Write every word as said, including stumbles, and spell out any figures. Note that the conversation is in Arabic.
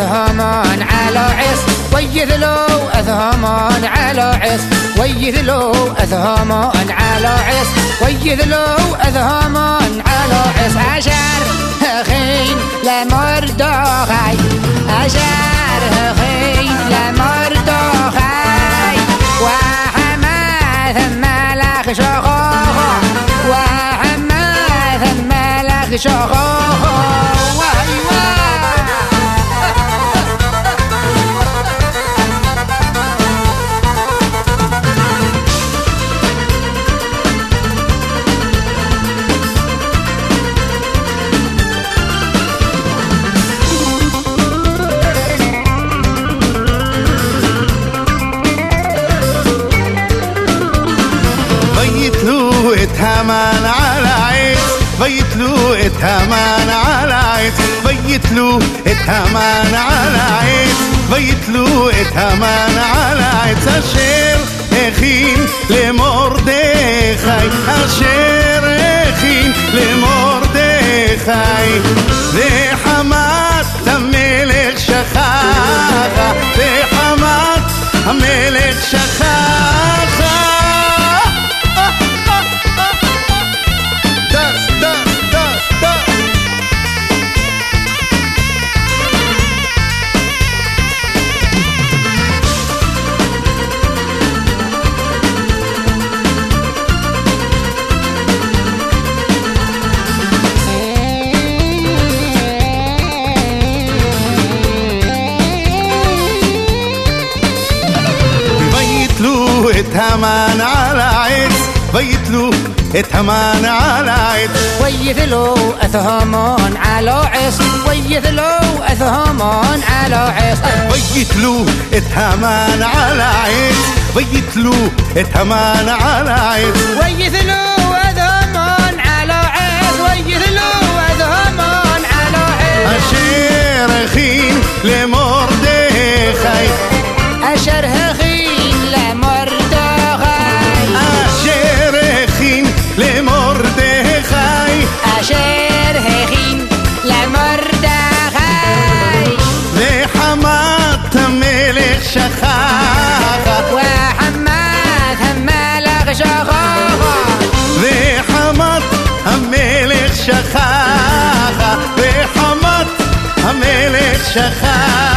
أثهمان على عص ويذلو أثهمان على عص ويذلو أثهمان على عص ويذلو أثهمان على عص عشر خين لمردخاي عشر خين لمردخاي وحماث ملك شغوخ وحماث ملك شغوخ همان على عيد بيتلو اتهمان على عيد بيتلو اتهمان على عيد بيتلو اتهمان على عيد أشير اخين لمردخاي أشير اخين لمردخاي ذي حمات الملك شخاخة ذي حمات الملك شخاخة اتهمان على عيد بيتلو اتهمان على عيد ويذلو أثهمان على عص ويذلو أثهمان على عص بيتلو اتهمان على عيد بيتلو اتهمان على عيد ويذلو أثهمان على عص ويذلو أثهمان على عص أشير خين لمردخاي أشر خين لمردخاي لمردخاي أشير خين لمردخاي لحمات ملك شخاخة وحمات ملك شخاخة لحمات ملك شخاخة لحمات ملك شخاخة